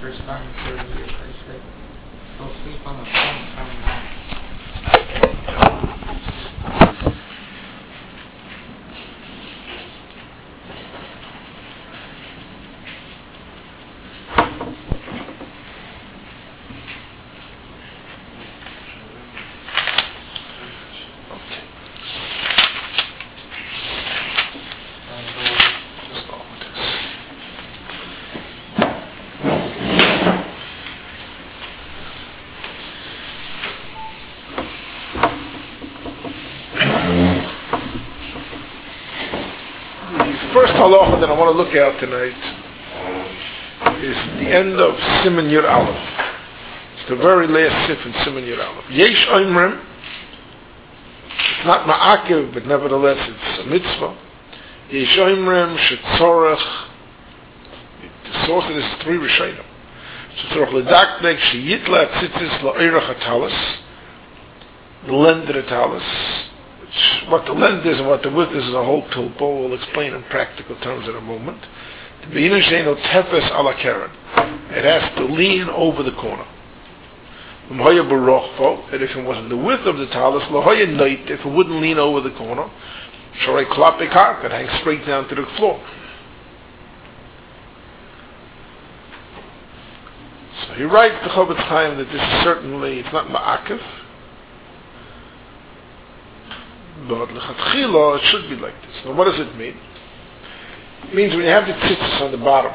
first time in 30 years I said, go sleep on the phone coming home. Halacha that I want to look at tonight is the end of Siman Yud Aleph. It's the very last sif in Siman Yud Aleph. Yesh Oimrim, it's not ma'akiv, but nevertheless it's a mitzvah. Yesh Oimrim shetzorech, the source of this is three Rishonim. Shetzorech ledaknek sheyitla tzitzis la'irach hatalis, the lend of the talis. What the length is and what the width is a whole pilpul. We'll explain in practical terms in a moment. It has to lean over the corner. And if it wasn't the width of the talus, if it wouldn't lean over the corner, it hangs straight down to the floor. So he writes the Chofetz Chaim that this is certainly, it's not ma'akiv, but l'chatchila it should be like this. Now what does it mean? It means when you have the tzitzis on the bottom,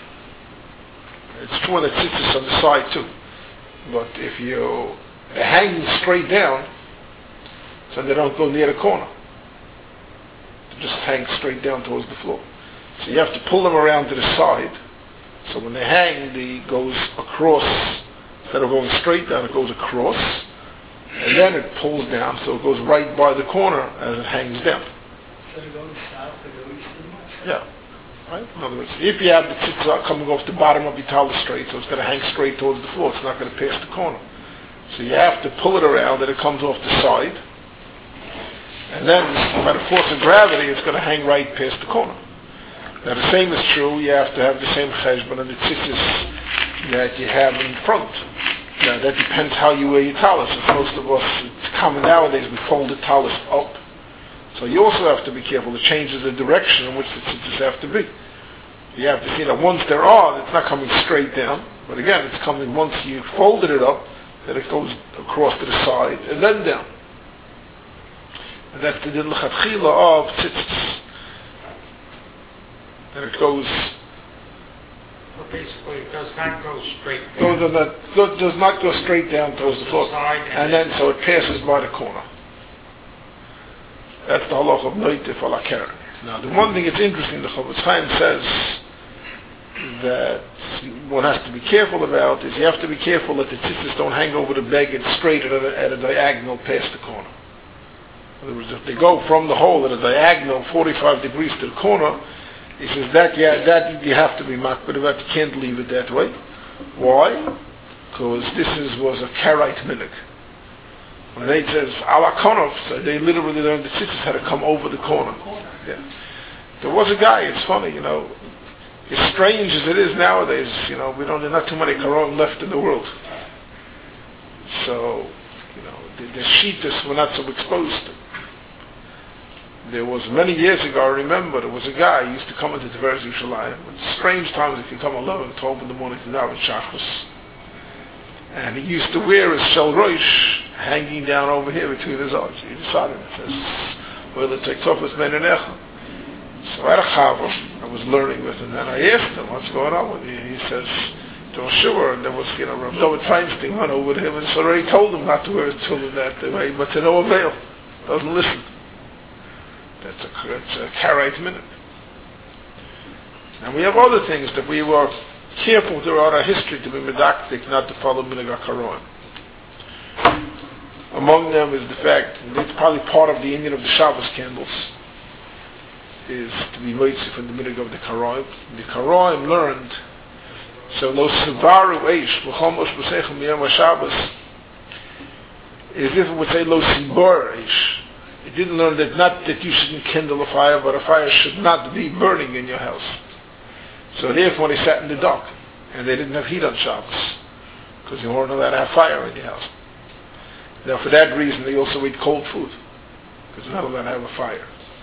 it's true that tzitzis on the side too, but if you're hanging straight down, so they don't go near the corner, they just hang straight down towards the floor. So you have to pull them around to the side, so when they hang, it goes across, instead of going straight down, it goes across, and then it pulls down, so it goes right by the corner as it hangs down. So it goes south, it goes east. Yeah. Right? In other words, if you have the tzitzah coming off the bottom of your talus straight, so it's going to hang straight towards the floor, it's not going to pass the corner. So you have to pull it around that it comes off the side, and then by the force of gravity, it's going to hang right past the corner. Now the same is true, you have to have the same cheshbon and the tzitzis that you have in front. Now that depends how you wear your talus. Most of us, it's common nowadays, we fold the talus up. So you also have to be careful. It changes the direction in which the tzitzis have to be. You have to see that once they're on, it's not coming straight down. But again, it's coming once you folded it up, that it goes across to the side and then down. And that's the l'chatchila of tzitzis. And it goes... Well, basically, it does not go straight down. Does not go straight down towards the floor. And then so it passes by the corner. That's the halach of noitif ala keren. Now, the one thing that's interesting, the Chofetz Chaim says that one has to be careful about is you have to be careful that the tzitzis don't hang over the beg and straight at a diagonal past the corner. In other words, if they go from the hole at a diagonal 45 degrees to the corner, he says that you have to be makbid about. You can't leave it that way. Why? Because this was a Karaite minig. When it says ala konov, so they literally learned the tzitzis had to come over the corner. Yeah. There was a guy. It's funny, as strange as it is nowadays. There's not too many Quran left in the world. So, the shitas were not so exposed. There was many years ago, I remember, there was a guy who used to come into Tiferes Yerushalayim. At strange times, if you come 11, 12 in the morning to daven Shachos. And he used to wear his shel roish hanging down over here between his eyes. He decided, it says, well, it's like Tofas Ben Enecha. So I had a chaver I was learning with him, and I asked him, what's going on with you? He says, don't sure. And there was, Rav David Feinstein went over to him and so already told him not to wear his tefillin that way, but to no avail. Doesn't listen. That's a Karaite minute. And we have other things that we were careful throughout our history to be medactic, not to follow minhag HaKaron. Among them is the fact, and it's probably part of the Indian of the Shabbos candles, is to be moitzi from the minhag of the Karaim. The Karaim learned, so lo sivaru eish v'chomosh b'seichem yom HaShabbos, is if it would say lo sibar eish. It didn't learn that not that you shouldn't kindle a fire, but a fire should not be burning in your house. So therefore they sat in the dark. and they didn't have heat on Shabbos, because you weren't allowed to have fire in your house. Now, for that reason, they also ate cold food, because you're not allowed to have a fire.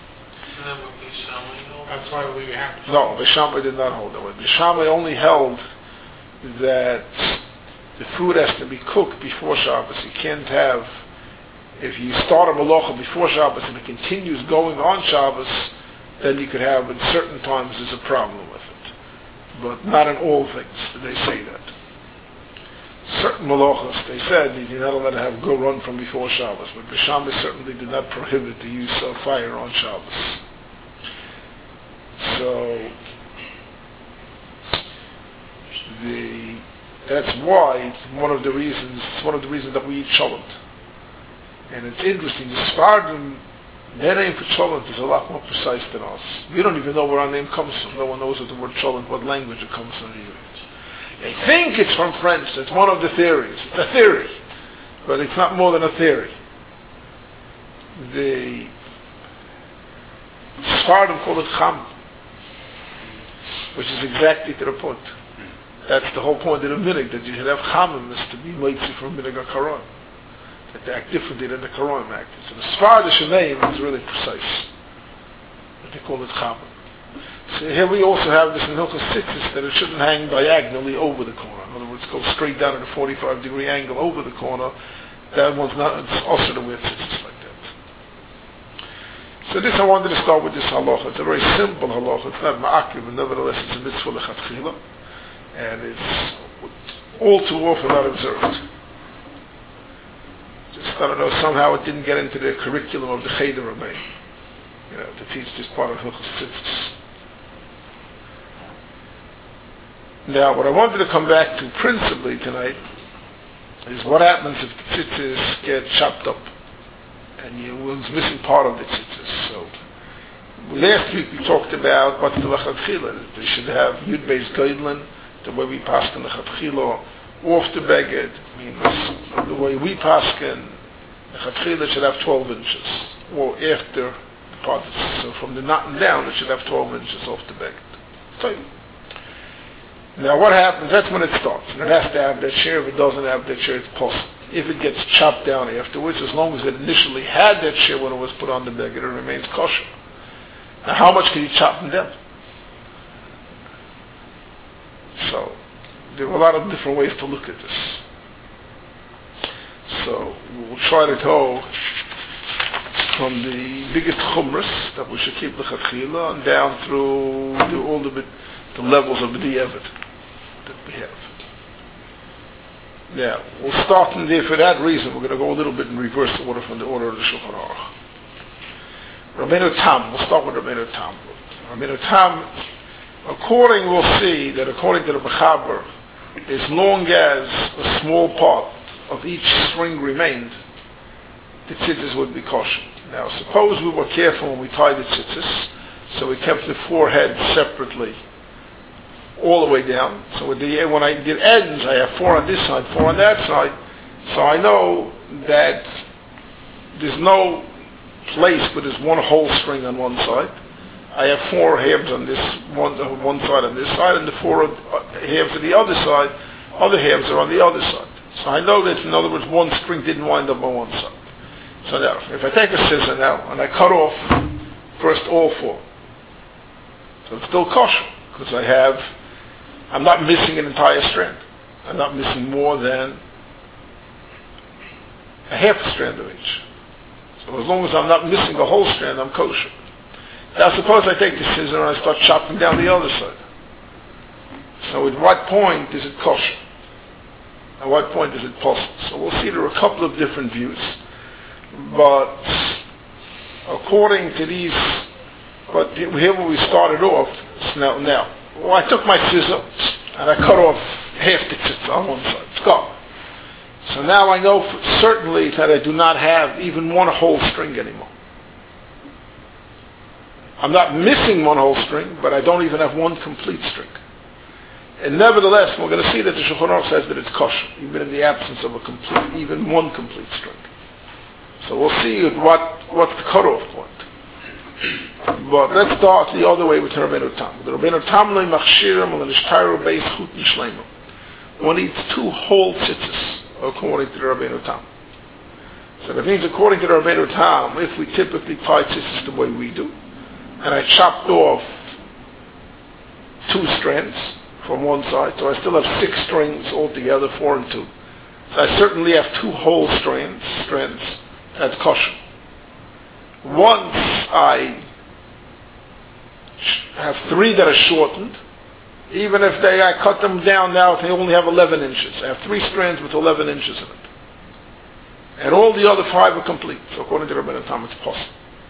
That's why we have to. No, Beis Shammai did not hold that way. Beis Shammai only held that the food has to be cooked before Shabbos. You can't have, if you start a malacha before Shabbos and it continues going on Shabbos, then you could have, in certain times, there's a problem with it. But not in all things did they say that. Certain malachas, they said, you're not allowed to have go run from before Shabbos. But Beis Shammai certainly did not prohibit the use of fire on Shabbos. So, that's why it's one of the reasons that we eat cholent. And it's interesting, the Sephardim, their name for cholent is a lot more precise than us. We don't even know where our name comes from. No one knows what the word cholent, what language it comes from. They think it's from French. It's one of the theories. It's a theory. But it's not more than a theory. The Sephardim call it cham, which is exactly to the point. That's the whole point of the minig, that you should have chamim, is to be moitzi from minig HaKaron. That they act differently than the Karon act. So the Sephardish name is really precise. But they call it chamim. So here we also have this in Hilchos Tzitzis, that it shouldn't hang diagonally over the corner. In other words, go straight down at a 45-degree angle over the corner. That one's not, it's also to wear tzitzis like that. So this, I wanted to start with this halacha. It's a very simple halacha. It's not ma'akiv, but nevertheless it's a mitzvah lechatchila. And it's all too often not observed. Just, I don't know, somehow it didn't get into the curriculum of the Cheder Rebbein, to teach this part of Hilchos Tzitzis. Now, what I wanted to come back to principally tonight is what happens if the tzitzis get chopped up and you was missing part of the tzitzis. So, last week we talked about what's the lechatchila. They should have yud beis goydlin, the way we paskin lechatchila, off the beged, means the way we paskin, lechatchila should have 12 inches, or after the part of the tzitzis. So from the knot and down, it should have 12 inches off the beged. So, now what happens, that's when it starts. And it has to have that share. If it doesn't have that share, it's possible. If it gets chopped down afterwards, as long as it initially had that share when it was put on the beged, it remains kosher. Now how much can you chop them down? So, there are a lot of different ways to look at this. So, we'll try to go from the biggest chumras that we should keep lechatchila and down through all the levels of the di'evet that we have. Now, we'll start in there for that reason. We're going to go a little bit in reverse order from the order of the Shulchan Aruch. Rabbeinu Tam, we'll start with Rabbeinu Tam. Rabbeinu Tam, we'll see that according to the Mechaber, as long as a small part of each string remained, the tzitzis would be kosher. Now, suppose we were careful when we tied the tzitzis, so we kept the four heads separately all the way down. So when I did ends, I have 4 on this side, 4 on that side. So I know that there's no place where there's one whole string on one side. I have 4 halves on this one side on this side, and the 4 halves on the other side, other halves are on the other side. So I know that, in other words, one string didn't wind up on one side. So now, if I take a scissor now, and I cut off first all 4, so it's still kosher, because I'm not missing an entire strand. I'm not missing more than a half a strand of each. So as long as I'm not missing the whole strand, I'm kosher. Now suppose I take the scissor and I start chopping down the other side. So at what point is it kosher? At what point is it possible? So we'll see there are a couple of different views. But according to these, but here where we started off, now, well, I took my scissor and I cut off half the tzitzit on one side. It's gone. So now I know certainly that I do not have even one whole string anymore. I'm not missing one whole string, but I don't even have one complete string. And nevertheless, we're going to see that the Shulchan Aruch says that it's kosher, even in the absence of even one complete string. So we'll see what's the cutoff point. But let's start the other way with Rabbeinu Tam. The Rabbeinu Tam lo machshirim al nishtayru beis chut nishleimu. One eats 2 whole tzitzis, according to the Rabbeinu Tam. So that means, according to the Rabbeinu Tam, if we typically tie tzitzis the way we do, and I chopped off 2 strands from one side, so I still have 6 strings altogether, 4 and 2. So I certainly have 2 whole strands. That's kosher. Once I have 3 that are shortened, even if I cut them down now, if they only have 11 inches, I have 3 strands with 11 inches in it. And all the other 5 are complete. So according to Rabbeinu Tam, it's possible.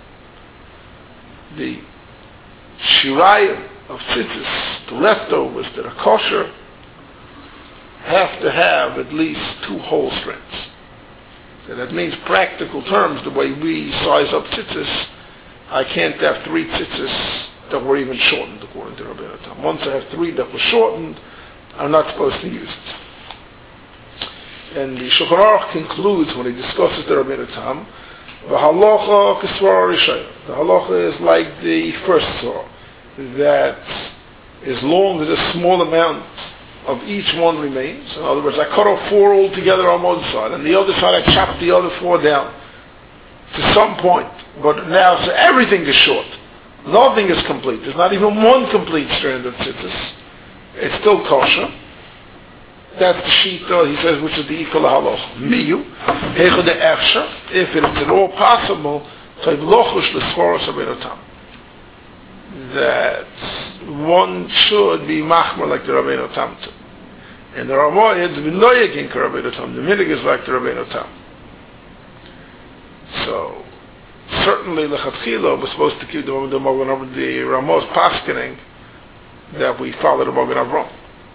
The shirayim of tzitzis, the leftovers that are kosher, have to have at least 2 whole strands. So that means, practical terms, the way we size up tzitzis, I can't have 3 tzitzis that were even shortened, according to Rabbeinu Tam. Once I have 3 that were shortened, I'm not supposed to use it. And the Shulchan Aruch concludes, when he discusses the Rabbeinu Tam, the halacha k'svara rishayah. The halacha is like the first svara, that as long as a small amount of each one remains, in other words, I cut off 4 altogether on one side, and the other side I chop the other 4 down to some point, but now so everything is short. Nothing is complete. There's not even 1 complete strand of tzitzis. It's still kosher. That's the shita, he says, which is the equal halach. Miyu, hecho de efsha, if it is at all possible, that one should be machmer like the Rabbeinu Tam. And the Ramah is v'noyegin ka Rabbeinu Tam. The minig is like the Rabbeinu Tam. So, certainly lechatchila we're supposed to keep the Ramah's paskening that we follow the Magen Avraham.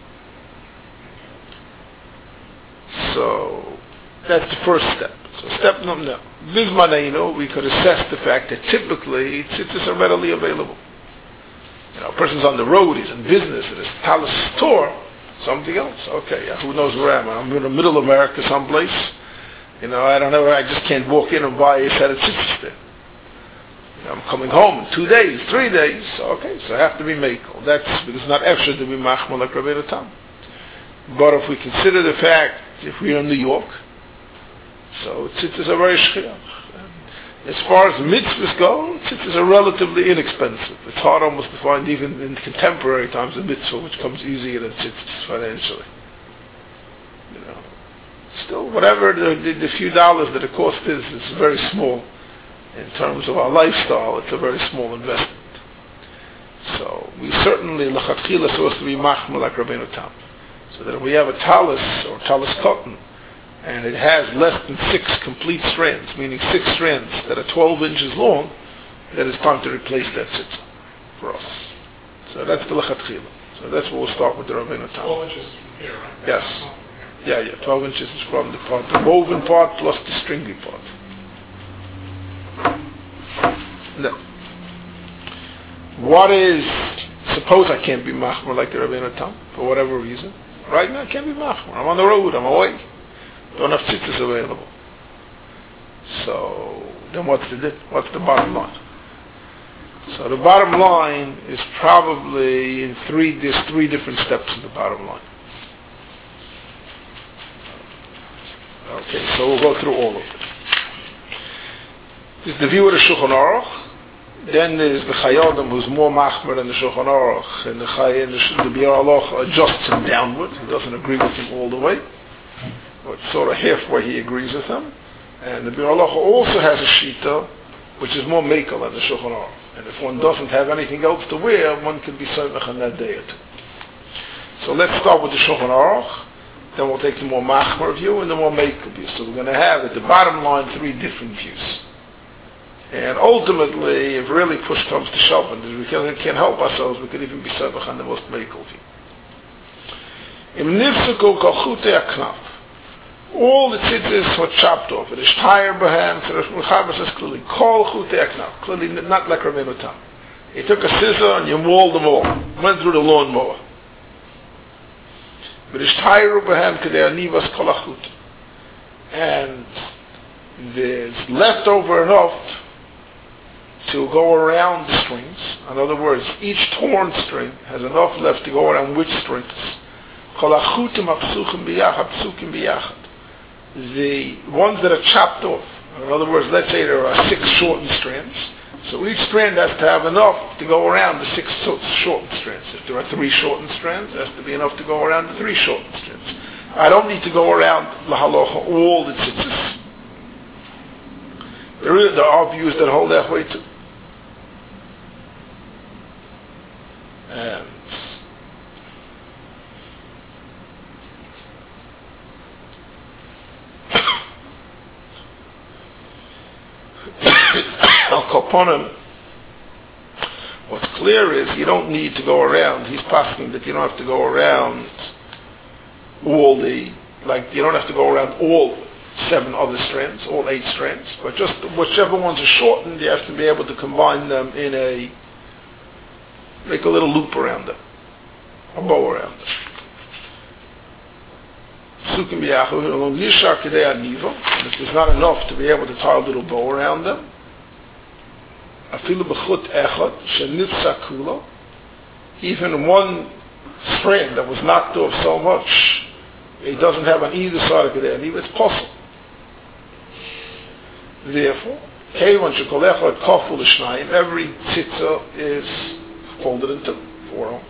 So that's the first step. So step number Bizmaneinu, we could assess the fact that typically tzitzis are readily available. You know, a person's on the road, he's in business, and his talis store, something else. Okay, yeah, who knows where I am? I'm in the middle of America someplace. You know, I don't know, I just can't walk in and buy a set of tzitzis there. You know, I'm coming home in 2 days, 3 days. Okay, so I have to be mekel. That's because it's not efshar to be machmal like Rabbeinu Tam. But if we consider the fact, if we're in New York, so tzitzis are very shchiach. As far as mitzvahs go, tzitzis are relatively inexpensive. It's hard almost to find, even in contemporary times, a mitzvah which comes easier than tzitzis financially. You know, still, whatever the few dollars that it cost is, it's very small. In terms of our lifestyle, it's a very small investment. So we certainly, l'chatchila, are supposed to be machmer like Rabbeinu Tam. So that if we have a talis or talis cotton, and it has less than 6 complete strands, meaning 6 strands that are 12 inches long, then it's time to replace that tzitzah for us. So that's the lechatchila. So that's what we'll start with the Rabbeinu Tam. 12 inches from here, right? Yes. Yeah. 12 inches is from the part, the woven part plus the stringy part. No. What is, suppose I can't be machmer like the Rabbeinu Tam, for whatever reason. Right now I can't be machmer. I'm on the road, I'm away. Don't have tzitzis available. So, then what's the bottom line? So the bottom line is probably there's 3 different steps in the bottom line. Okay, so we'll go through all of it. There's the view of the Shulchan Aruch. Then there's the Chayodim, who's more machmer than the Shulchan Aruch, and the Biur Halacha adjusts him downward. He doesn't agree with him all the way, but sort of halfway he agrees with him. And the Biur Halacha also has a shita, which is more mekel than the Shulchan Aruch. And if one doesn't have anything else to wear, one can be samech on that day or 2. So let's start with the Shulchan Aruch. Then we'll take the more machmer view and the more mekel view. So we're going to have at the bottom line 3 different views. And ultimately, if really push comes to shove, and we can't help ourselves, we could even be samech on the most mekel view. Im nifsuku kalchutei aknaf. All the tzitzis were chopped off. It is tire behem. So the Mechaber says clearly, kol chutei aknaf. Clearly, not like Rabbeinu Tam. He took a scissor and you mauled them all. Went through the lawnmower. But it's tire behem kedei anivas kol achut. And there's left over enough to go around the strings. In other words, each torn string has enough left to go around which strings? The ones that are chopped off. In other words, let's say there are 6 shortened strands. So each strand has to have enough to go around the 6 shortened strands. If there are 3 shortened strands, there has to be enough to go around the 3 shortened strands. I don't need to go around lahalocha all the tzitzis. There are views that hold that way too. And Al-Koponim, what's clear is you don't need to go around. He's passing that you don't have to go around you don't have to go around all 7 other strands, all 8 strands, but just whichever ones are shortened, you have to be able to combine them make a little loop around them, a bow around them. If there's not enough to be able to tie a little bow around them, even one strand that was knocked off so much, it doesn't have on either side of Kedei Aniva, it's possible. Therefore, every tzitzah is folded into 4.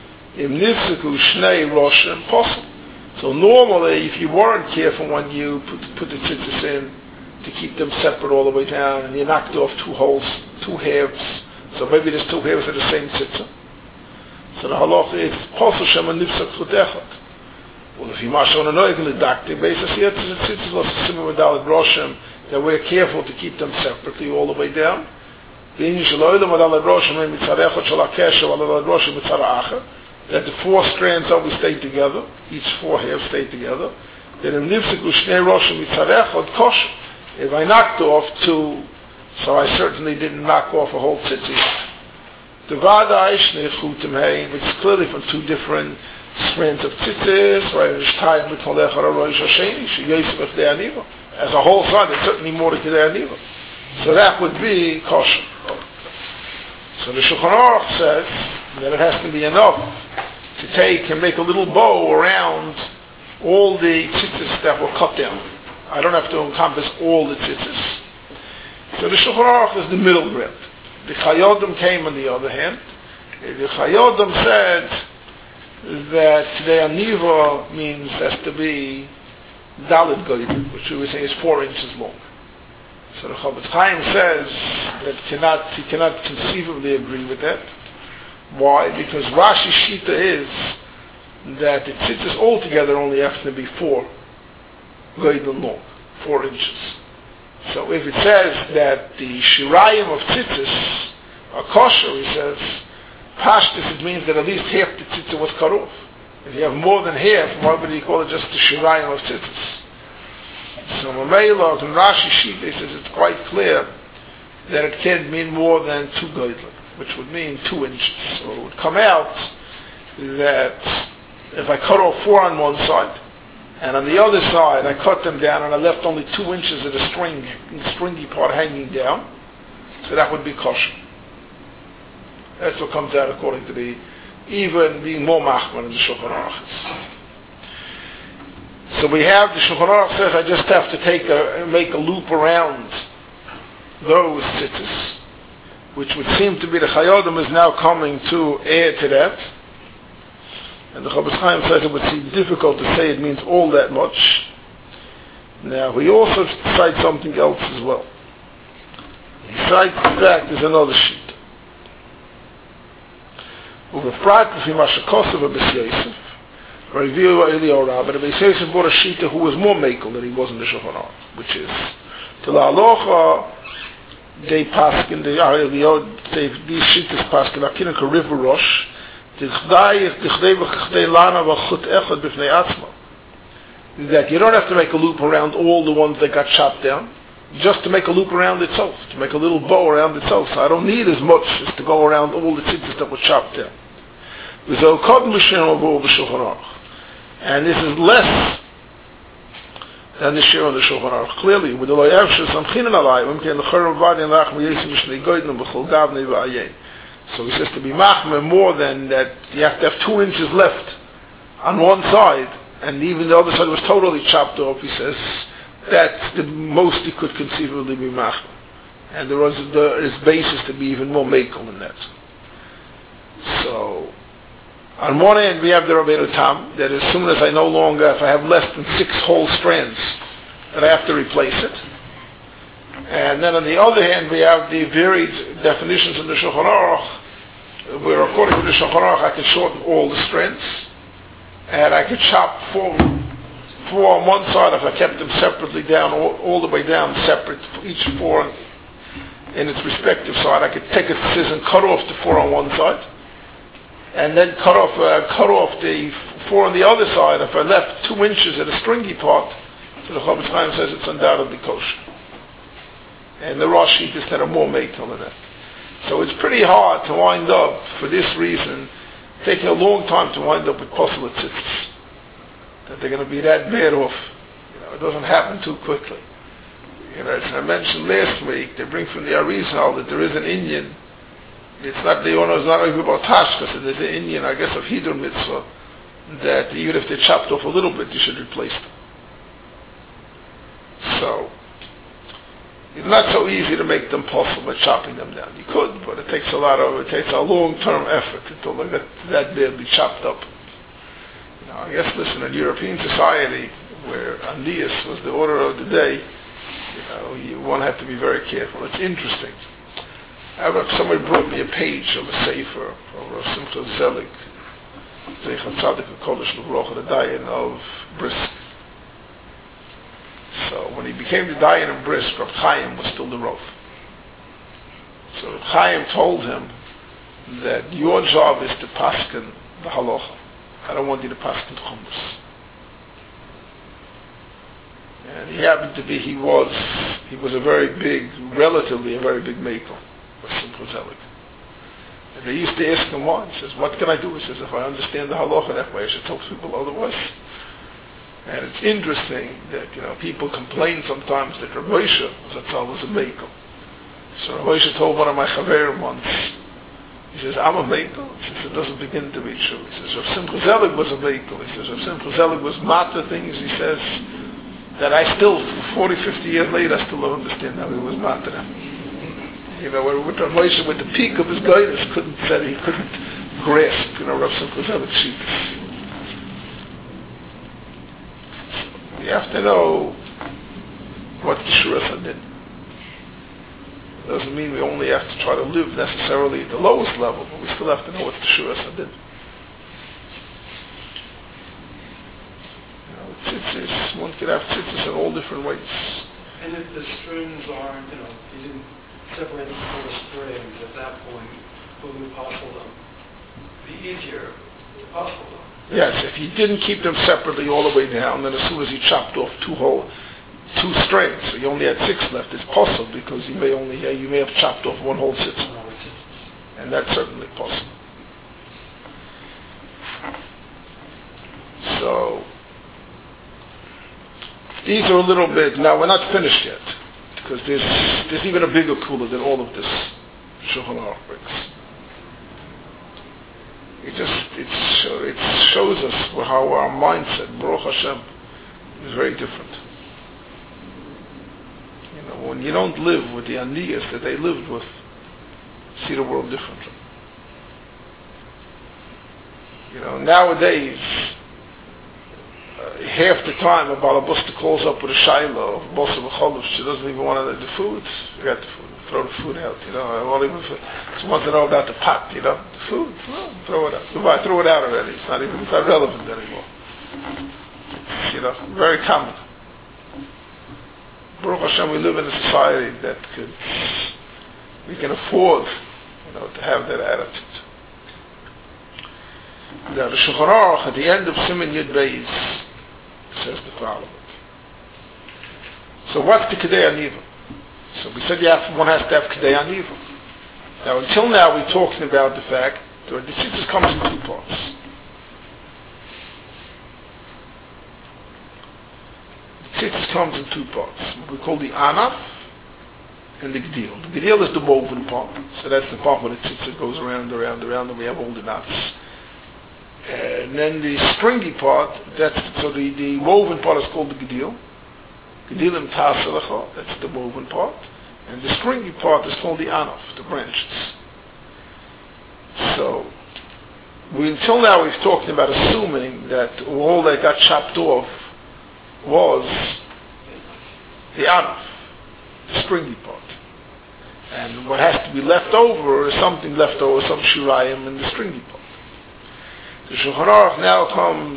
Possible. So normally, if you weren't careful when you put the tzitzis in to keep them separate all the way down, and you knocked off 2 holes, 2 halves, so maybe there's 2 halves of the same tzitzah. So the halacha is possible shema nifsak chutechot. Well, if you marsh on a noigel dactic basis, here the tzitzis was similar with Dalet Roshim, that we're careful to keep them separately all the way down. That the 4 strands always stay together, each 4 halves stay together. Then if I knocked off 2, so I certainly didn't knock off a whole tzitzit. It's clearly from 2 different strands of tzitzis, as a whole side, there's certainly more to Kedei Aniva. So that would be kosher. So the Shulchan Aruch says that it has to be enough to take and make a little bow around all the tzitzis that were cut down. I don't have to encompass all the tzitzis. So the Shulchan Aruch is the middle ground. The Chayodim came on the other hand. The Chayodim said that Kedei Aniva means has to be Dalet Goyim, which we were saying is 4 inches long. So the Chofetz Chaim says that he cannot conceivably agree with that. Why? Because Rashi's Shita is that the tzitzis altogether only have to be 4 Goyim long, 4 inches. So if it says that the Shirayim of tzitzis are kosher, he says, Pashtus, it means that at least half the tzitzis was cut off. If you have more than half, why would he call it just the Shirayim of tzitzis? So Mamela and Rashi Shita says it's quite clear that it can't mean more than 2 goydlim, which would mean 2 inches. So it would come out that if I cut off 4 on one side, and on the other side I cut them down and I left only 2 inches of the stringy part hanging down, so that would be kosher. That's what comes out according to the even being more machman in the Shulchan Aruch. So we have the Shulchan Aruch says I just have to make a loop around those tzitzis, which would seem to be the Chayodim is now coming to add to that. And the Chofetz Chaim says it would seem difficult to say it means all that much. Now we also cite something else as well. He cites the fact there's another sheet. Uvefrat v'Mashakosav v'Bes Yosef, Reviu Eliyahu Rabbah, but Bes Yosef brought a shita who was more makel than he was in the Shulchan Aruch, which is to la halacha they paskin these shitas paskin akinuk a river rosh that you don't have to make a loop around all the ones that got chopped down, just to make a loop around itself, to make a little bow around itself. So I don't need as much as to go around all the tzitzis that were chopped down. And this is less and the share on the Shulchan Aruch. Clearly, with the loyavshus amchinan alayim, can the chayrim vadi and lachm yesim mishnei goydnim b'chol gavnei v'ayin. So he says to be machmer more than that, you have to have 2 inches left on one side, and even the other side was totally chopped off. He says that's the most he could conceivably be machmer, and there is basis to be even more makel than that. So, on one end we have the Rabbeinu Tam, that as soon as if I have less than 6 whole strands, that I have to replace it. And then on the other hand we have the varied definitions in the Shulchan Aruch, where according to the Shulchan Aruch I can shorten all the strands, and I could chop 4 on one side if I kept them separately down, all the way down separate, each 4 in its respective side. I could take a scissors and cut off the 4 on one side, and then cut off the 4 on the other side. If I left 2 inches at a stringy part, so the Chofetz Chaim says it's undoubtedly kosher. And the Rashi just had a more makel than that. So it's pretty hard to wind up, for this reason, taking a long time to wind up with posel tzitzis, that they're going to be that bad off. It doesn't happen too quickly. As I mentioned last week, they bring from the Arizal that there is an Indian. It's not the owner is not even about Tashkas, there's an Indian, I guess, of Hidur Mitzvah, that even if they're chopped off a little bit, you should replace them. So, it's not so easy to make them possible by chopping them down. You could, but it takes a long-term effort until they get that badly chopped up. I guess, listen, in European society, where Andias was the order of the day, one had to be very careful. It's interesting. Somebody brought me a page of a sefer from Rav Simcha Zelig, Zeichat Tzadik HaKodesh L'Vrocha, the Dayan of Brisk. So when he became the Dayan of Brisk, Rav Chaim was still the Rav. So Rav Chaim told him that your job is to paskin the halacha. I don't want you to paskin chumus. And he happened to be, he was relatively a very big makel, was Simcha Zelig. And they used to ask him why. He says, what can I do? He says, if I understand the halacha that way, I should tell people otherwise. And it's interesting that, people complain sometimes that Rav Moshe was a makel. So Rav Moshe told one of my chaverim once, he says, I'm a makel. He says, it doesn't begin to be true. He says, Rav Simcha Zelig was a makel. He says, Rav Simcha Zelig was matter things, he says, that I still, 40, 50 years later, I still don't understand how he was matter them. With Rav Moshe, with the peak of his guidance, he couldn't grasp, Rav Simcha Zelig's sheets. You have to know what Kshuras Hadin. It doesn't mean we only have to try to live necessarily at the lowest level, but we still have to know what Kshuras Hadin. Tzitzis, one could have tzitzis in all different ways. And if the strings aren't, you didn't separate the 4 strings at that point, will we possible them? Be easier to possible them. Yes, if you didn't keep them separately all the way down, then as soon as you chopped off 2 strands, so you only had 6 left, it's possible because you may have chopped off 1 whole tzitzit. And that's certainly possible. So, these are a little bit, now we're not finished yet, because there's even a bigger kula than all of this Shulchan Aruch brings. It shows us how our mindset, Baruch Hashem, is very different. When you don't live with the aniyas that they lived with, you see the world differently. Nowadays, half the time a balabusta calls up with a shayla of bosa v'cholov, she doesn't even want the food. Forget the food. Throw the food out. She wants to know about the pot. The food. Throw it out. Goodbye. Throw it out already. It's not relevant anymore. Very common. Baruch Hashem, we live in a society that we can afford, to have that attitude. Now, the Shulchan Aruch at the end of Siman Yud Beis says the following. So what's the Kedei Aniva? So we said one has to have Kedei Aniva. Now until now we're talking about the fact that the tzitzis comes in 2 parts. The tzitzis comes in two parts. What we call the anaf and the gedil. The gedil is the woven part. So that's the part where the tzitzis goes around, and we have all the knots. And then the stringy part, the woven part is called the gedil. Gedilim tasalacha, that's the woven part. And the stringy part is called the anaf, the branches. So, until now we've talked about assuming that all that got chopped off was the anaf, the stringy part. And what has to be left over is something left over, some shirayim in the stringy part. The Shulchan Aruch now comes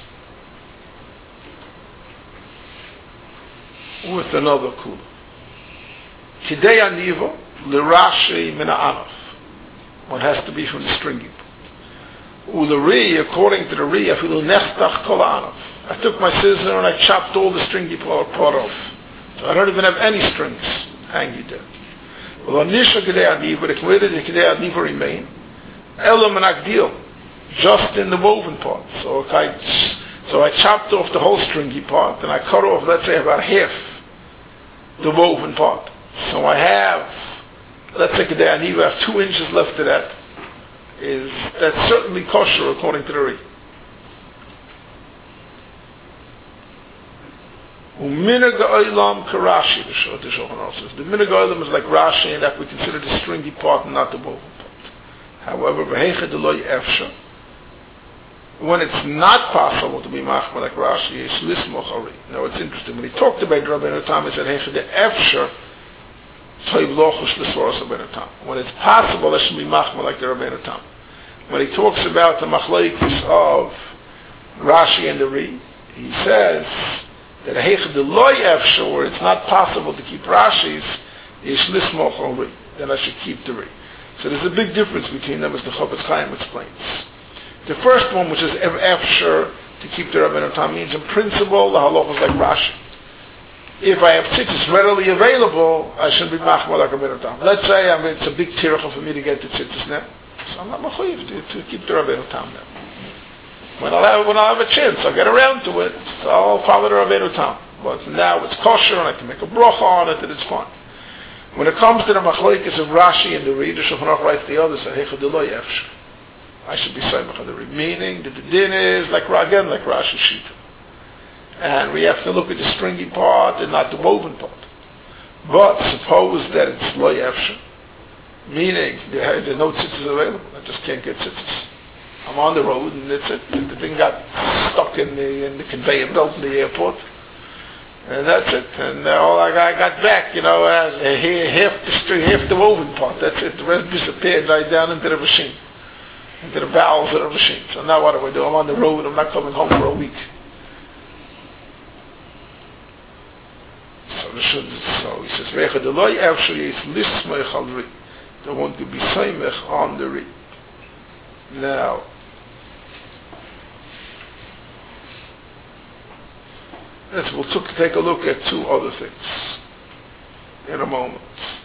with another kula. Kidei aniva l'rashi min ha'anaf. One has to be from the stringy part. U'l'ri, according to the ri, afilu nechtach kol ha'anaf. I took my scissor and I chopped all the stringy part off. So I don't even have any strings hanging there. Well, anisha kidei aniva, the kidei aniva remain. Elam and agdil, just in the woven part. So I chopped off the whole stringy part and I cut off, let's say, about half the woven part. So I have, let's say, I have 2 inches left of that. That's certainly kosher according to the Ri. U'minag ha'olam karashi, the Shulchan Aruch says. The minag ha'olam is like Rashi, and that we consider the stringy part and not the woven part. However, v'heicha deloy efsha, when it's not possible to be machmir like Rashi, is lismoch ari. Now it's interesting. When he talked about Rabbeinu Tam, he said, "Heicha de efsher toiv lochush l'svoros Rabbeinu Tam." When it's possible, it should be machmir like the Rabbeinu Tam. When he talks about the machlokes of Rashi and the Ri, he says that heicha de loy efsher, where it's not possible to keep Rashi's, is lismoch ari. Then I should keep the Ri. So there's a big difference between them, as the Chofetz Chaim explains. The first one, which is efsher to keep the Rabbeinu Tam, means in principle the halacha is like Rashi. If I have tzitzis readily available, I shouldn't be machmir like Rabbeinu Tam. Let's say it's a big tircha for me to get the tzitzis now, so I'm not machayiv to keep the Rabbeinu Tam now. When I'll have a chance, I'll get around to it, so I'll follow the Rabbeinu Tam. But now it's kosher and I can make a bracha on it and it's fine. When it comes to the machlokes of Rashi and the Ri, the Shulchan Aruch writes the other side, heicha de loy efsher. I should be saimach on the Ri, meaning that the din is like Rashi Shita. And we have to look at the stringy part and not the woven part. But suppose that it's loy efsher, meaning there are no tzitzis available, I just can't get tzitzis. I'm on the road and that's it. The thing got stuck in the conveyor belt in the airport. And that's it. And all I got back, half the woven part. That's it. The rest disappeared right down into the machine, into the bowels of the machine. So now what do I do? I'm on the road. I'm not coming home for a week. So he says, "Vecha deloy efsher is lismech al Ri." They want to be saimech on the Ri. Now, we'll take a look at 2 other things in a moment.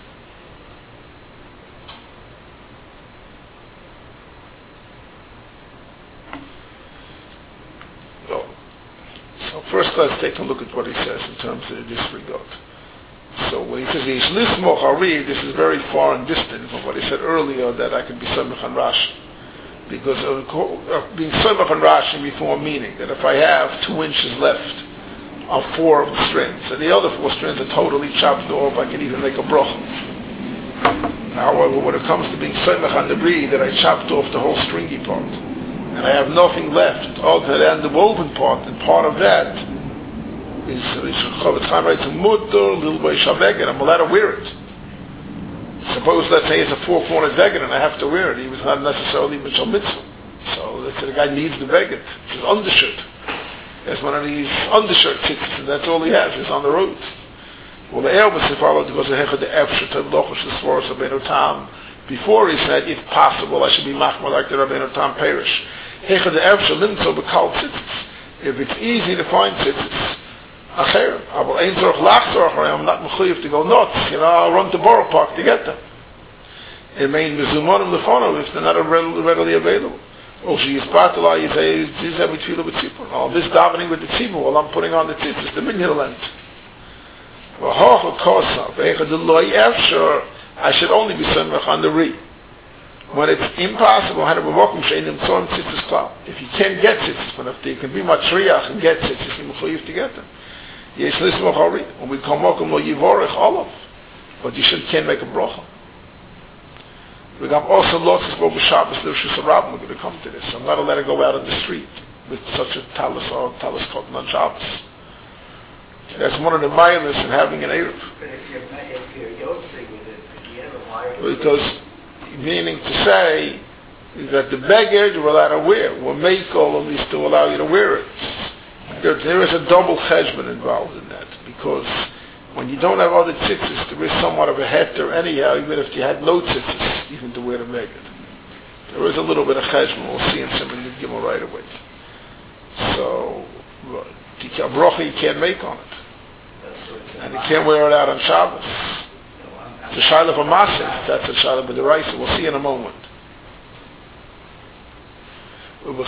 So first let's take a look at what he says in terms of this regard. So when he says lismoch ari, this is very far and distant from what he said earlier that I could be samech on Rashi. Because being samech on Rashi before meaning that if I have 2 inches left of 4 of the strands, and the other 4 strands are totally chopped off, I can even make a bracha. However, when it comes to being samech on the Ri, that I chopped off the whole stringy part, and I have nothing left other than the woven part, and part of that is Chofetz Chaim writes mutter lilbay shaveged. I'm allowed to wear it. Suppose, let's say, it's a 4-cornered veged and I have to wear it. He was not necessarily mitzvah mitzvah. So let's say the guy needs the veged, it's his undershirt. There's one of these undershirt tzitzis, and that's all he has. He's on the road. Well, the Elvis followed because the heicha de efsher to lochush the svoros Rabbeinu Tam. Before he said, if possible, I should be machmir like the Rabbeinu Tam perish. Heicha de efsher limtzo b'kal tzitzis. If it's easy to find tzitzis, acher. I'm not mechuyev to go nuts. I'll run to Borough Park to get them. It means mezumonim lefono if they're not readily available. Oh, she is batala, you say, this is every tefillah with tzipur. Oh, this davening with the tzipur, while I'm putting on the tzitzis, the minyan length. I should only be samech on the re. When it's impossible, if you can't get tzitzis, but if there can be matriach and get tzitzis, you have to get them. When we come but you can't make a bracha. We got also lots of Shabbos, we're going to come to this. I'm not allowed to go out on the street with such a talis or talis cotton on Shabbos. That's one of the mileage in having an Erev. But if you're yosing with it, you have a wire. Because, meaning to say, that the beggar you're allowed to wear. We'll make all of these to allow you to wear it. There is a double cheshbon involved in that, because when you don't have other tzitzis, there is somewhat of a heter anyhow, even if you had no tzitzis, even to wear the beggar. There is a little bit of cheshbon, we'll see in some of the Gimel right away. So, a bracha you can't make on it. And you can't wear it out on Shabbos. It's a shayla for Maseh, that's a shayla for the Raisa, we'll see in a moment. Even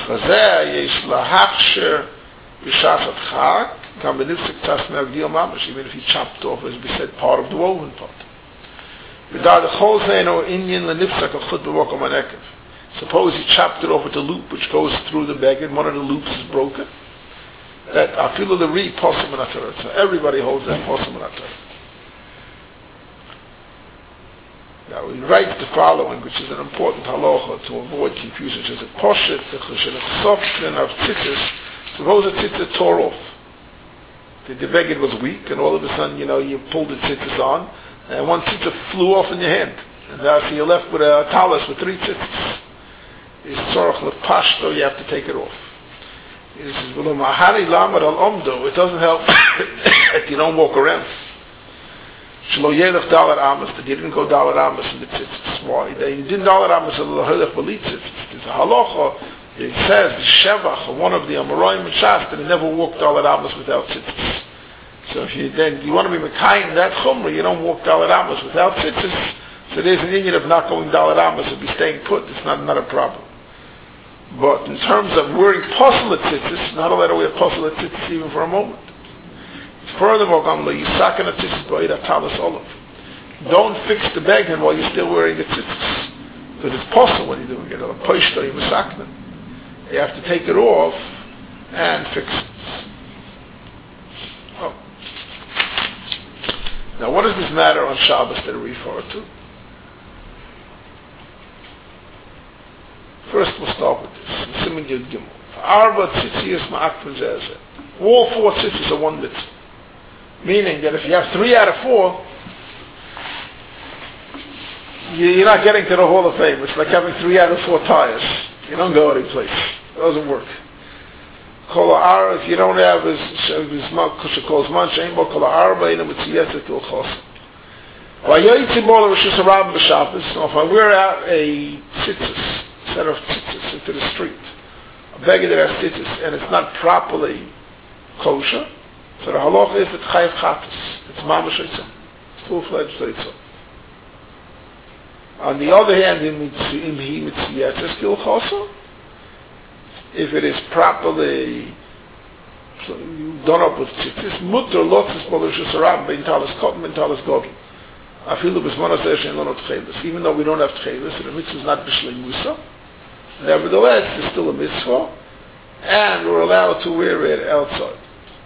if you chopped off, as we said, part of the woven part. Suppose you chopped it off with the loop which goes through the bag and one of the loops is broken. That afilu the re posum minatorah. So everybody holds that posum minatorah. Now he writes the following, which is an important halacha to avoid confusion. It says a poshet the of tzitzis. Suppose a tzitzis tore off. The beged was weak, and all of a sudden, you pulled the tzitzis on, and one tzitzis flew off in your hand, and now so you're left with a talis with 3 tzitzis. It's tzorach lepashto, you have to take it off. It says, it doesn't help if you don't walk around. Shlo yelech dalar amas, that you didn't go dalar amas in the tzitzis. Why? You didn't dalar amas in the lahilech b'li tzitzis. There's a halacha, it says, the shevach, one of the Amoraim and Shas, that he never walked dalar amas without tzitzis. So if you want to be mekayim that chumrah, you don't walk dalar amas without tzitzis. So there's an union of not going dalar amas, of be staying put. It's not a problem. But in terms of wearing posel tzitzis, not allowed to wear posel tzitzis even for a moment. Furthermore, don't fix the beggar while you're still wearing the tzitzis, because it's possible when you're doing it. You have to take it off and fix it. Oh. Now, what does this matter on Shabbos that I refer to? First, we'll start with this. All 4 tzitzis are 1 mitzvah. Meaning that if you have 3 out of 4, you're not getting to the Hall of Fame. It's like having 3 out of 4 tires. You don't go any place. It doesn't work. If you don't have his calls man, shein bo kol ha'arba ina mitziyeset il chos. V'yoytzi bo l'Rosh Hashanah b'Shabbos. So if I wear out a tzitzis, set of tzitzis into the street, a beggar that has tzitzis, and it's not properly kosher, so the halacha is that chayav chatas. It's mamash eitzah. It's full-fledged eitzah. On the other hand, if it is properly done up with tzitzis, mutter lotzis b'Rosh Hashanah b'intalas cotton b'intalas godel. Even though we don't have tchelis, and the mitzvah is not b'shlei musa, nevertheless, it's still a mitzvah, and we're allowed to wear it outside.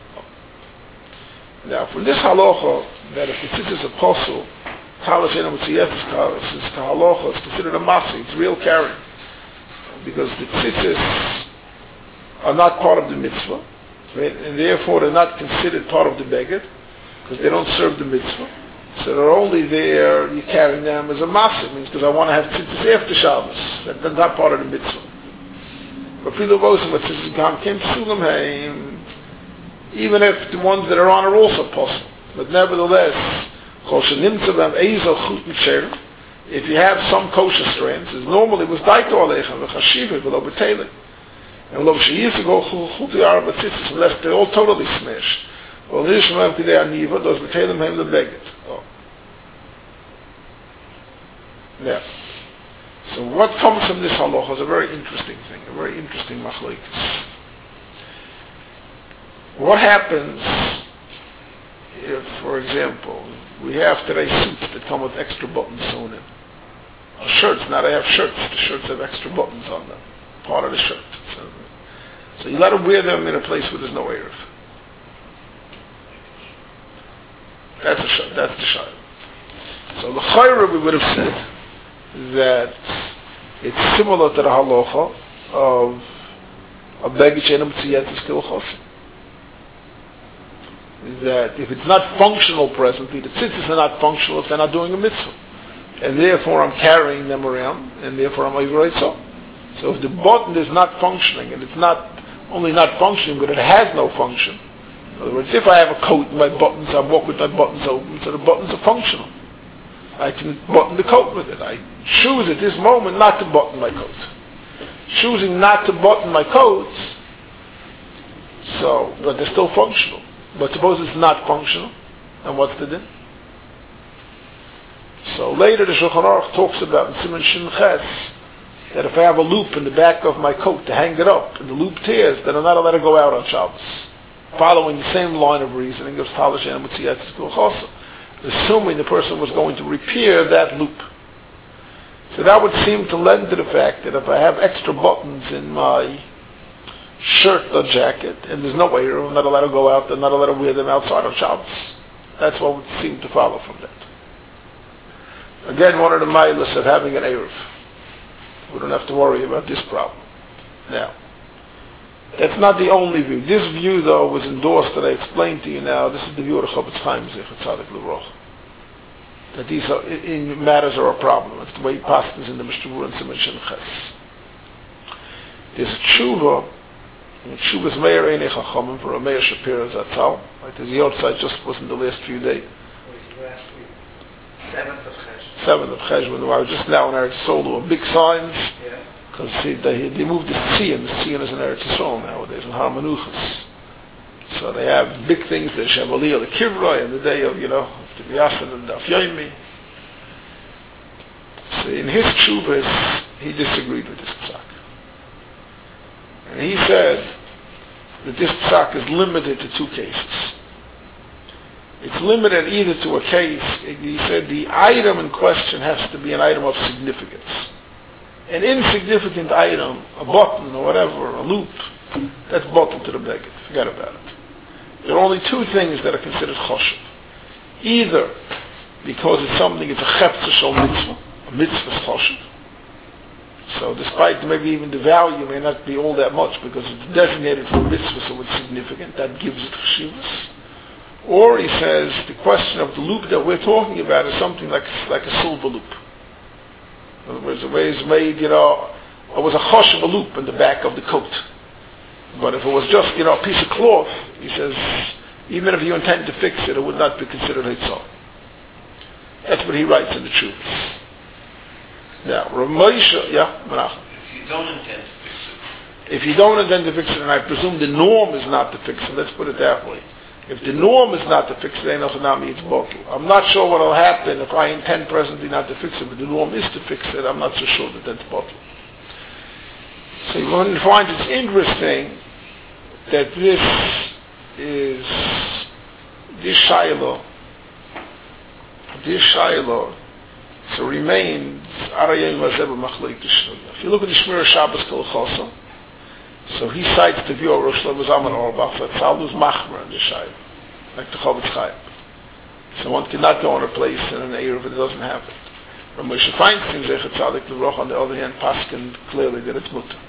Now, from this halacha, that if the tzitzis are posel, talis ena mitziyetis talis, it's the halacha, it's considered a masi, it's real carrying. Because the tzitzis are not part of the mitzvah, right? And therefore they're not considered part of the beged, because they don't serve the mitzvah. So they're only there, you're carrying them as a masi, means because I want to have tzitzis after Shabbos. That's not part of the mitzvah. But even if the ones that are on are also possible. But nevertheless, if you have some kosher strands, as normally was daito aleichem, v'chashiva, v'lo b'teilim. And lo b'sheyisa go chuti arba tzitzis, unless they're all totally smashed. Well, nishma em kidei aniva, those b'teilim hem lebeged. Now, So what comes from this halacha is a very interesting thing, a very interesting machlokes. What happens if, for example, we have today suits that come with extra buttons sewn in? Or shirts, now they have shirts, the shirts have extra buttons on them, part of the shirt. So you let them wear them in a place where there's no Erev. That's the shayla. So the chayra we would have said that it's similar to the halacha of a baggage enum tziyatis kilchosim. That if it's not functional presently, the tzitzis are not functional if they're not doing a mitzvah. And therefore I'm carrying them around, and therefore I'm override so. So if the button is not functioning, and it's not only not functioning, but it has no function. In other words, if I have a coat and my buttons, I walk with my buttons open, so the buttons are functional. I can button the coat with it. I choose at this moment not to button my coat. Choosing not to button my coat, but they're still functional. But suppose it's not functional, and what's the din? So later the Shulchan Aruch talks about in Siman Shin Ches that if I have a loop in the back of my coat to hang it up, and the loop tears, then I'm not allowed to go out on Shabbos. Following the same line of reasoning of Talish and Mutziyatzis Kulchosa, assuming the person was going to repair that loop. So that would seem to lend to the fact that if I have extra buttons in my shirt or jacket, and there's no way I'm not allowed to go out, I'm not allowed to wear them outside of Shabbos. That's what would seem to follow from that. Again, one of the milas of having an Erev. We don't have to worry about this problem. Now, that's not the only view. This view, though, was endorsed, that I explained to you now. This is the view of the Chofetz Chaim Zecher Tzadik L'Roch. That these are, in matters are a problem. It's the way he passes in the Mishnah and Siman Shin Ches. There's tshuva, and tshuva's Meir Einei Chachamim for a Meir Shapiro Zatzal. Right, there's the outside just was in the last few days. Last week. 7th of Chesh. 7th of Cheshvan. I was just now in Eretz Yisrael, there were big signs. Yeah. Because they moved the Tzion. The Tzion is in Eretz Yisrael nowadays, in Har Menuchas. So they have big things, the Shavuot, the Kivroi, and the day of, the Yasin and the Afyoimi. So in his tshuvas, he disagreed with this psak. And he said that this psak is limited to two cases. It's limited either to a case, he said the item in question has to be an item of significance. An insignificant item, a button or whatever, a loop, that's bottled to the beged. Forget about it. There are only two things that are considered choshev. Either because it's something, it's a chefza shel mitzvah, a mitzvah's choshev. So despite maybe even the value may not be all that much because it's designated for mitzvah, so it's significant, that gives it cheshivas. Or he says the question of the loop that we're talking about is something like a silver loop. In other words, the way it's made, it was a choshev loop in the back of the coat. But if it was just, a piece of cloth, he says, even if you intend to fix it, it would not be considered hitzah. That's what he writes in the Tshuvas. Now, Ramosha, Menachem. If you don't intend to fix it. If you don't intend to fix it, and I presume the norm is not to fix it, let's put it that way. If the norm is not to fix it, it's bottle. I'm not sure what will happen if I intend presently not to fix it, but the norm is to fix it, I'm not so sure that that's bottle. So you're going to find it's interesting that this Shiloh, so remains Arayim Vazeba Machlek If you look at the Shmir Shabbos Kol Chosa, so he cites the view of Rosh Shlomo Zalman Auerbach that Tzalmus Machmer in the Shiloh, like the Chofetz Chaim. So one cannot go in a place in an Erev if it doesn't happen. Moshe Feinstein Zecher Tzadik L'Roch, on the other hand, paskin clearly that it's mutter.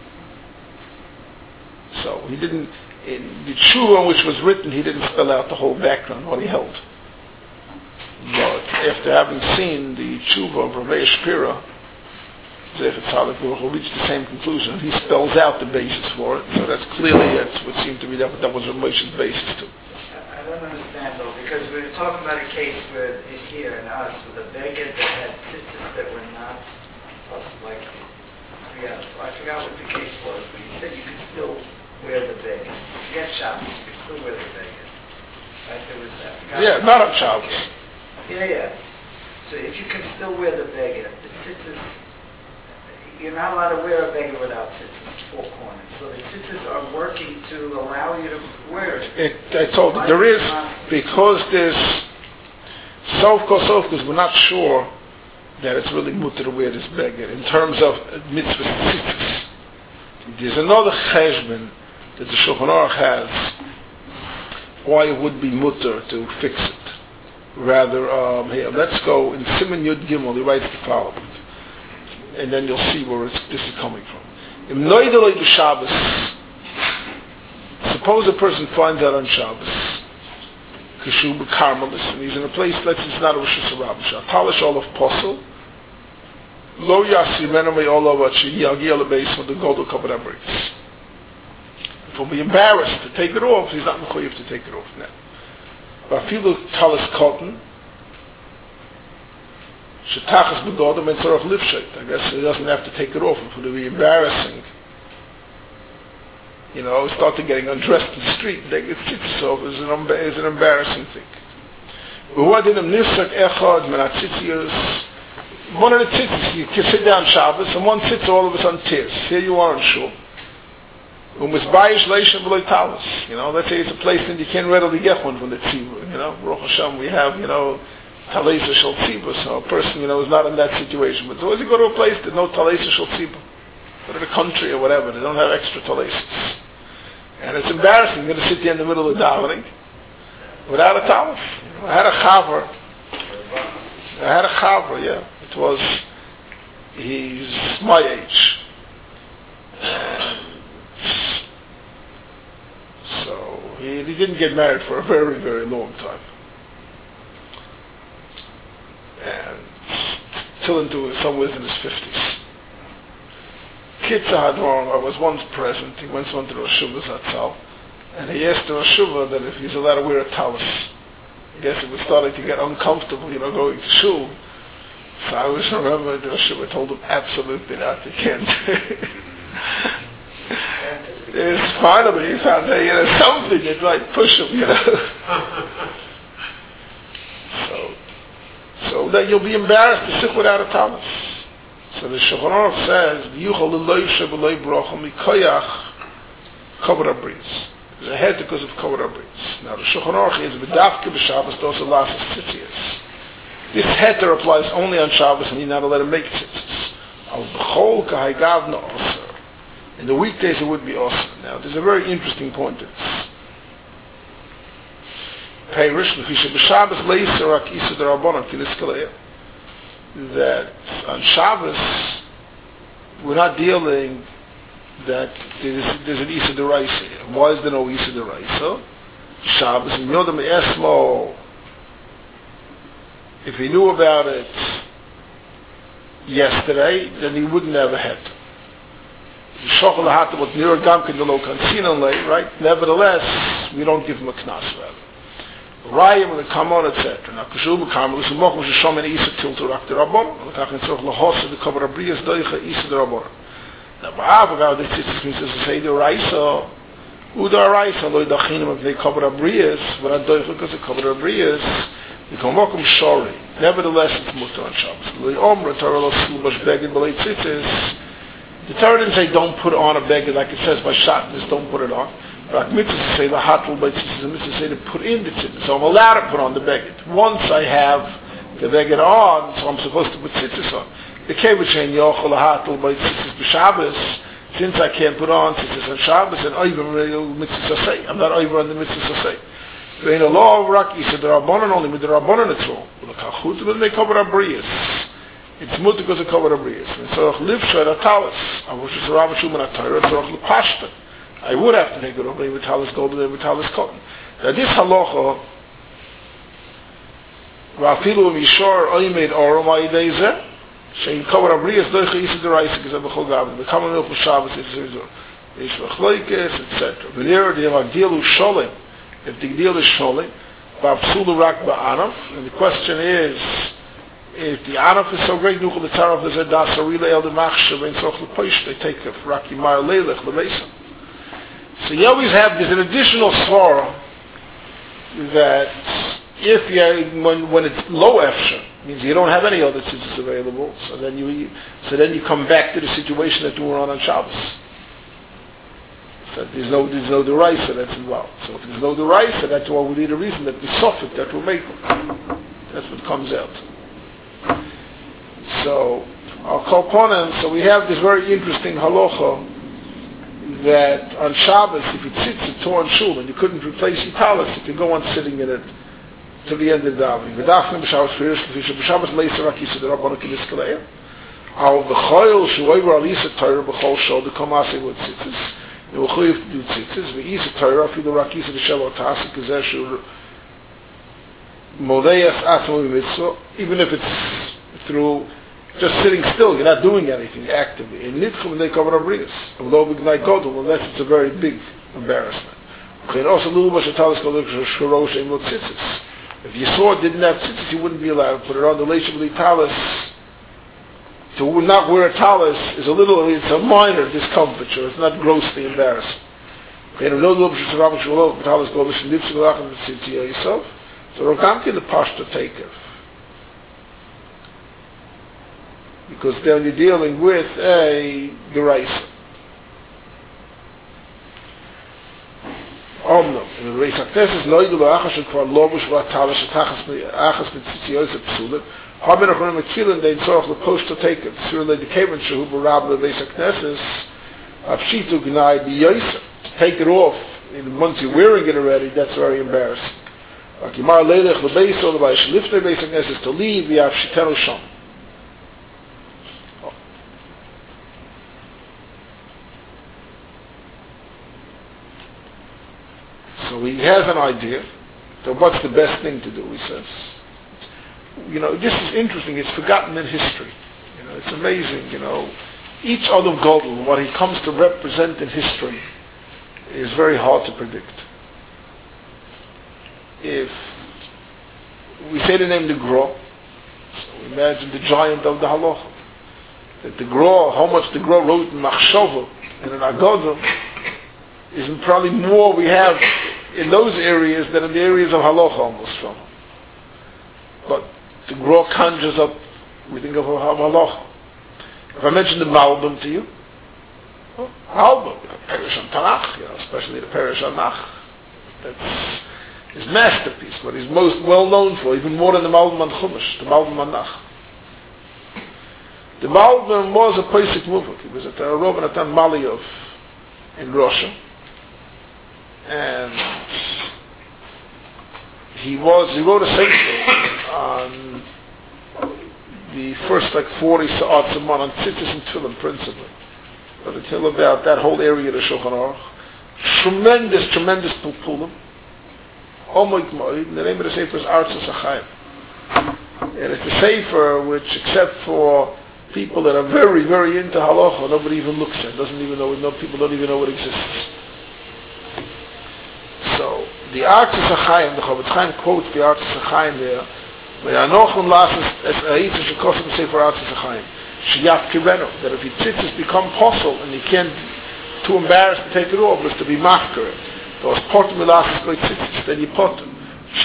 So he didn't, in the tshuva which was written, he didn't spell out the whole background, what he held. But after having seen the tshuva of Rav Shapiro, Zecher Tzadik L'Roch reached the same conclusion. He spells out the basis for it, so that's clearly what seemed to be that was Rav Moshe's basis too. I don't understand though, because we're talking about a case where here in us with a beged that had tzitzis that were not like, I forgot what the case was, but you said you could still wear the beged. Forget Shabbos, you could still wear the beged. Right? There was that. Yeah, not on Shabbos. Yeah. So if you can still wear the beged, the tzitzis, you're not allowed to wear a beggar without tzitzis, 4 corners. So the tzitzis are working to allow you to wear it. I told you, there is, because there's, because we're not sure that it's really mutter to wear this beggar in terms of mitzvah tzitzis. There's another cheshbon that the Shulchan Aruch has why it would be mutter to fix it. Rather, here, let's go in Siman Yud Gimel, he writes the following. And then you'll see where this is coming from. Im Noideloi b'Shabbos, suppose a person finds out on Shabbos, Kishu b'Karmelis, and he's in a place, let's say it's not a Rosh Hashanah, Talish Olav Posel, Lo Yasir Menamei Olav Achi Yagi Ala Beis with the Godel Kabbalah Briggs. If he'll be embarrassed to take it off, he's not mechuyev to take it off now. Vafilu talis cotton, shetachas begodem and tzorach lifshet. I guess he doesn't have to take it off. If it would be embarrassing, start getting undressed in the street, take his tzitzis off is an embarrassing thing. One of the tzitzis, you can sit down Shabbos, and one sits all of us on tears. Here you are in shul. Let's say it's a place that you can't readily get one from the tzibur. Baruch Hashem, we have, Talesa Shal Tzibur, so a person, is not in that situation. But suppose you go to a place that no Talesa Shal Tzibur, go to the country or whatever, they don't have extra Talesas. And it's embarrassing, you're going to sit there in the middle of davening without a talif. I had a chaver, yeah. It was, he's my age. So he didn't get married for a very, very long time. And till into somewhere in his 50s. Kitzah Hadron, I was once present, he went on to the Rosh Zatzal, and he asked the Rosh that if he's allowed to wear a talis. I guess it was starting to get uncomfortable, going to shul. So I always remember the Rosh told him, absolutely not, you can't. It's finally he found something that might push him, So that you'll be embarrassed to sit without a talis. So the Shulchan Aruch says, "V'yuchal l'loy she'v'loy bracha mikoyach kavod habris." There's a head because of kavod habris. Now the Shulchan Aruch is v'davke b'Shabbos dosa lasas tzitzias. This heter applies only on Shabbos, and you're not allowed to make tzitzis. Al b'chol kahaygavna osir. In the weekdays it would be awesome. Now there's a very interesting point to this. That on Shabbos we're not dealing that there's an Isa D'Oraisa here. Why is there no Isa D'Oraisa? Shabbos and Yodam Esmo, if he knew about it yesterday, then he wouldn't have a head. Right? Nevertheless, we don't give him a knas rather. Raya when they come on, etc. Now, Kashub Karmel is a mochum sheshom and Isa till to rak the Rabbon. Lekach in tzorch lahos the cover of Brias doicha Isa the Rabbon. Now, Ba'av about this tzitzis means to say the Raisa, Uda Raisa loy dachinim of the cover of Brias, but I doicha because the cover of Brias, we come mochum shori. Nevertheless, it's mutter on Shabbos. Loy omra Torah lo slubash beged b'lei tzitzis. The Torah didn't say don't put on a beged like it says by Shatnez, don't put it on. But mitzvah say the hatul by tzitzis, the mitzvah say to put in the tzitzis. So I'm allowed to put on the beged. Once I have the beged on, so I'm supposed to put tzitzis on. The kevush saying yochel hatul by tzitzis b'Shabbos, since I can't put on tzitzis on Shabbos, and oiver mitzvah say. I'm not oiver on the mitzvah say. So in a law of Raki, so the Rabbanon only with the Rabbanon it's wrong. The kachut, but they cover abrius. It's mutter because they cover abrius. And so livsha at talis. I was just a Rav Shuman at Torah, so lepashta. I would have to take it over with talis gold and with talis cotton. Now this halacha, Rafilu mishor oimed orom aideizer, shein cover abrius doicha isa deraisa because of the chol gavin. The common milk for Shabbos is Ishvachloikes, etc. V'nir the magdilu sholim. If the deal is sholim, ba'apsulu rak ba'anaf, and the question is, if the anaf is so great, nuchel the taraf is a das arile el de machshav and soch lepoish, they take a raki mar leilech lebeisa. So you always have, there's an additional svara that if you, when it's low efsha, means you don't have any other tzitzis available. So then you come back to the situation that you were on Shabbos. So there's no deraisa that's involved. So if there's no deraisa, that's why we need a reason that we suffer that will make it. That's what comes out. So our kolponim. So we have this very interesting halacha that on Shabbos, if it sits a torn shul and you couldn't replace your talis, you can go on sitting in it to the end of the davening. V'dafnim b'Shabbos first, b'Shabbos leiser rakisa derabbanan k'niskaleya. Al v'choil shuoiver al isa Torah b'chol shol d'komasi with tzitzis. You will choyev to do tzitzis. V'isa Torah afilu rakisa d'shelo tasik k'zeh shur modeyas atzmo b'mitzvah. Even if it's through just sitting still, you're not doing anything actively. In nitchum they cover abrius. Unless it's a very big embarrassment. If you saw it didn't have tzitzis, you wouldn't be allowed to put it on. The leishabli talis, to not wear a talis is it's a minor discomfiture. It's not grossly embarrassing. So Rogamkin the pashta taker. Because then you're dealing with a deraisa. Omnum. In the Reis HaKnesses, lo yidu la'achas shekvar lobush v'atalas achas mitzitzios psulim. Haben achronim etfilin dein tzorach leposh to take it. Sur le'dikeven shehu b'rab le'Reis HaKnesses avshitu gnai b'yoysa. To take it off, once you're wearing it already, that's very embarrassing. Akimar le'lech le'beiso le'baish lifnei Reis HaKnesses to leave v'yavshitenu sham. So he has an idea. So what's the best thing to do, he says. This is interesting. It's forgotten in history. It's amazing, Each other Gadol, what he comes to represent in history, is very hard to predict. If we say the name the Gra, so imagine the giant of the Halacha. That the Gra, how much the Gra wrote in Machshava and in Agadah, is probably more we have in those areas than in the areas of halacha almost from. But the Gra conjures up, we think of halacha. If I mention the Malbim to you, Malbim, Perish on Tanakh, especially the Perish on Nach, that's his masterpiece, what he's most well known for, even more than the Malbim on Chumash, the Malbim on Nach. The Malbim was a Pesach Muvak. He was at the Rav Natan Maliyov in Russia. And he wrote a sefer on the first 40 sa'ats a month on tzitzis and tefillin principally. But until about that whole area of the Shulchan Aruch. Tremendous pulpulim. The name of the sefer is Artzos HaChaim. And it's a sefer which, except for people that are very, very into halacha, nobody even looks at. People don't even know it exists. So, the Artzos HaChaim, the Chofetz Chaim quotes the Artzos HaChaim there, that if your tzitzis become possible and you can't, too embarrassed to take it off, but to be mafker it. Those potem elasis like tzitzis, then you put them.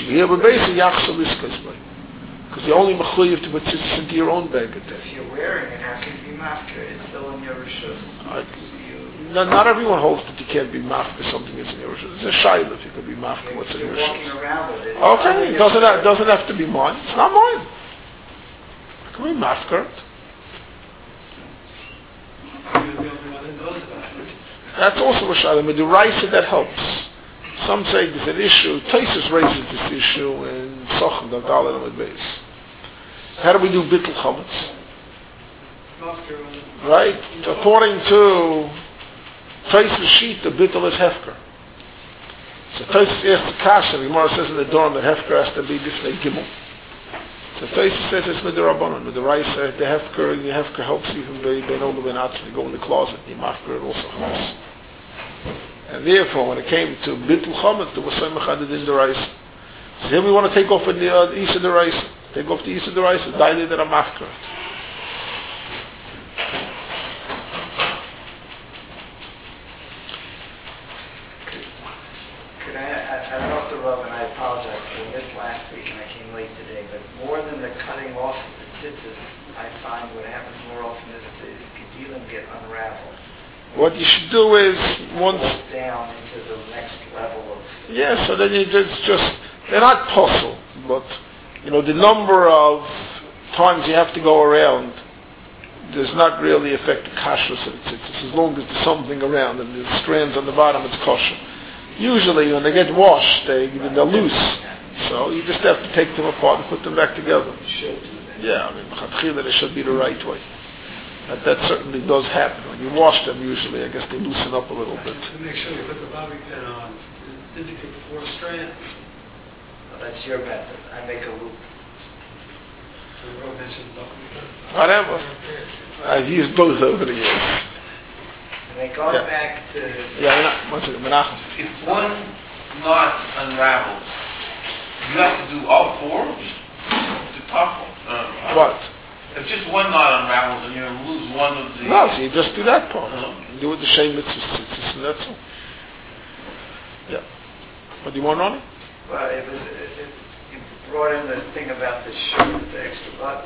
Because you're only mechuyev to put tzitzis into your own bag. If you're wearing it, how can you be mafker? It's still in your rishus. Not everyone holds that you can't be mafker something that's in your rishus. It's a shayla if you can be mafker what's in your rishus. Walking around with it. Okay, it doesn't have to be mine. It's not mine. I can be mafker. That's also a shayla. With the raisa that helps. Some say there's an issue. Taisus raises this issue in Sochem Dalet Amud Beis. How do we do bittul chametz? Right? According to Taisus sheet, the bittul is hefker. So Taisus asks the kasha. The Gemara says in the dorm that hefker has to be b'fnei gimel. So Taisus says it's midirabanan. With the raisa, the hefker helps even bein older than atzmi. You go in the closet, you mafker it also helps. And therefore, when it came to bittul chametz, there was some mechaded in the raisa. So here we want to take off the east of the raisa. Take off the east of the raisa. Daily that are mafker. I don't know if the Rav and I apologize, I missed last week and I came late today, but more than the cutting off of the tzitzis, I find what happens more often is the kedilim get unraveled. What you should do is once down into the next level of. Yeah, so then they're not puzzle, but the number of times you have to go around does not really affect the kashrus of the tzitzis, as long as there's something around and the strands on the bottom, it's kosher. Usually when they get washed, they're loose, so you just have to take them apart and put them back together. Yeah, they should be the right way. That certainly does happen. When you wash them, usually, I guess they loosen up a little bit. To make sure you put the bobby pin on, indicate 4 strands. Well, that's your method. I make a loop. So we wrote mention bobby pin. Whatever. I've used both over the years. And then going back to... Yeah, one second. Menachem. If one knot unravels, you have to do all 4? The top one? What? If just one knot unravels and you lose one of the... No, so you just do that part. Uh-huh. You do it the same mitzvah, and that's all. Yeah. What do you want on it? Well, you brought in the thing about the shirt with the extra button.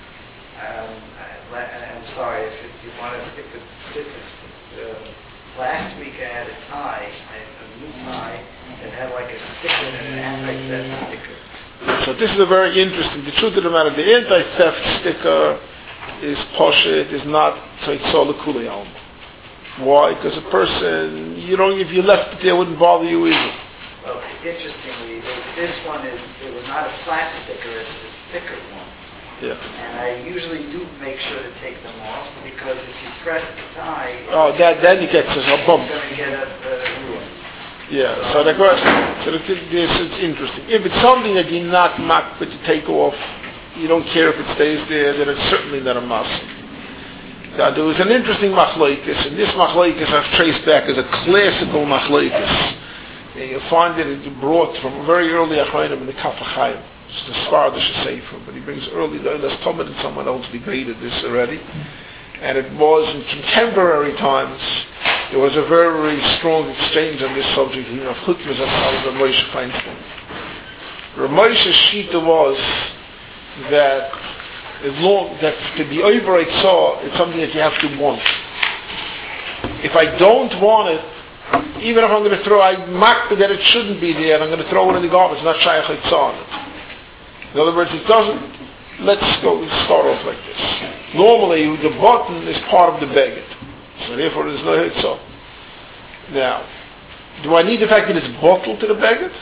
I'm sorry, if you want to stick with statistics. Last week I had a tie, a new tie, that had like a sticker and an anti-theft sticker. So this is a very interesting. The truth of the matter, the anti-theft sticker is poshet, is not tzaitzol l'kulei. Why? Because a person, if you left it there, it wouldn't bother you either. Well, interestingly, this one it was not a flat sticker; it's a thicker one. Yeah. And I usually do make sure to take them off because if you press the tie, then you get a bump. It's going to get a ruin. Yeah, so it's interesting. If it's something that you're not makbid to take off, you don't care if it stays there, then it's certainly not a must. Now, there was an interesting machlokes, and this machlokes I've traced back as a classical machlokes. You'll find it brought from a very early achronim in the Kaf HaChaim. It's the Svardish Sefer, but he brings early, there's Talmud and someone else debated this already. And it was in contemporary times, there was a very, very strong exchange on this subject here of Chutmas and Rav Moshe Feinstein. Rav Moshe's shita was that as long that to be over it's something that you have to want. If I don't want it, even if I'm going to throw, I mark that it shouldn't be there, and I'm going to throw it in the garbage, not shaykh it's on it. In other words, it doesn't. Let's start off like this. Normally, the button is part of the beged, so therefore there's no hitzah. Now, do I need the fact that it's bottled to the beged?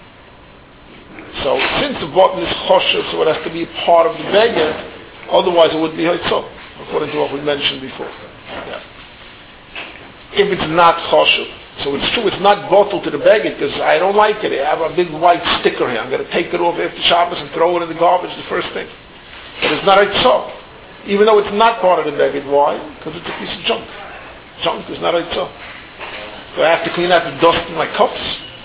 So, since the button is choshev, so it has to be part of the beged, otherwise it wouldn't be hitzah, according to what we mentioned before. Yeah. If it's not choshev, so it's true, it's not bottled to the beged because I don't like it. I have a big white sticker here. I'm going to take it off after Shabbos and throw it in the garbage the first thing. But it's not hitzah. Even though it's not part of the beged. Why? Because it's a piece of junk. Junk is not hitzah. Do I have to clean out the dust in my cups?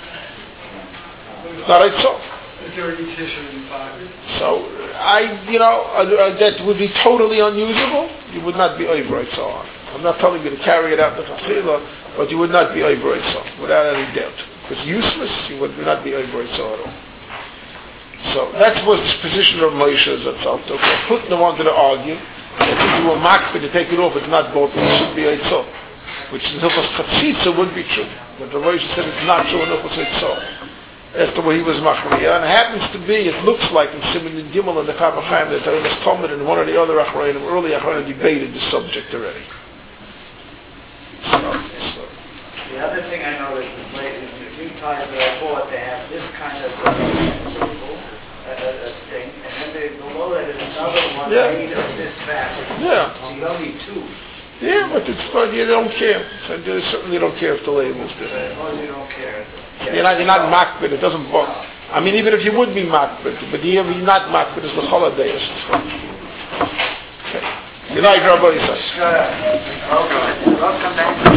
It's not hitzah. Is there any tissue in the pocket? So, that would be totally unusable. You would not be over hitzah on it. I'm not telling you to carry it out the tefillah, but you would not be over hitzah, without any doubt. If it's useless, you would not be over hitzah at all. So that was the position of Moshe Zatzal. Okay, Putnam wanted to argue that if you were makbid to take it off, it's not bought, it should be hitzah. Which in Hilchos Chatzitza would be true. But Rav Moshe said it's not true in Hilchos Hitzah. That's the way he was machmir. And it happens to be, it looks like in Siman and Gimel and the Kaf HaChaim that there was Talmud and one of the other Achronim, early Achronim debated the subject already. So. The other thing I noticed is the new ties that I bought, they have this kind of circle, a thing, and then below that is another one made of this fabric. Yeah. So you only 2. Yeah, but it's fun. You don't care. So you certainly don't care if the label is different. Oh, you don't care. You're not makbid. It doesn't bother. I mean, even if you would be makbid, but you're not makbid is the holiday. Okay. Good night, Rabbi Yisrael. Welcome back.